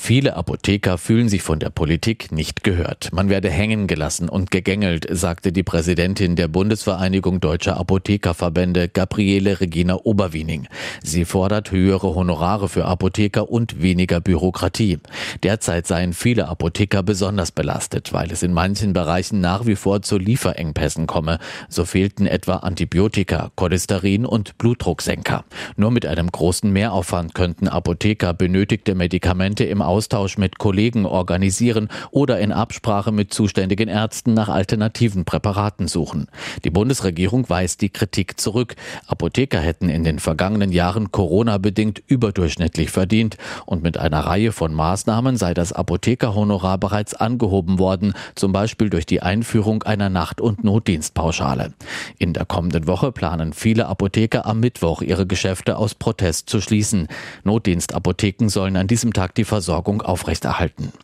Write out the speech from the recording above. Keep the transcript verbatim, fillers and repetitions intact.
Viele Apotheker fühlen sich von der Politik nicht gehört. Man werde hängen gelassen und gegängelt, sagte die Präsidentin der Bundesvereinigung Deutscher Apothekerverbände, Gabriele Regina Oberwiening. Sie fordert höhere Honorare für Apotheker und weniger Bürokratie. Derzeit seien viele Apotheker besonders belastet, weil es in manchen Bereichen nach wie vor zu Lieferengpässen komme. So fehlten etwa Antibiotika, Cholesterin und Blutdrucksenker. Nur mit einem großen Mehraufwand könnten Apotheker benötigte Medikamente im Austausch mit Kollegen organisieren oder in Absprache mit zuständigen Ärzten nach alternativen Präparaten suchen. Die Bundesregierung weist die Kritik zurück. Apotheker hätten in den vergangenen Jahren Corona-bedingt überdurchschnittlich verdient und mit einer Reihe von Maßnahmen sei das Apothekerhonorar bereits angehoben worden, zum Beispiel durch die Einführung einer Nacht- und Notdienstpauschale. In der kommenden Woche planen viele Apotheker am Mittwoch ihre Geschäfte aus Protest zu schließen. Notdienstapotheken sollen an diesem Tag die Versorgung aufrechterhalten.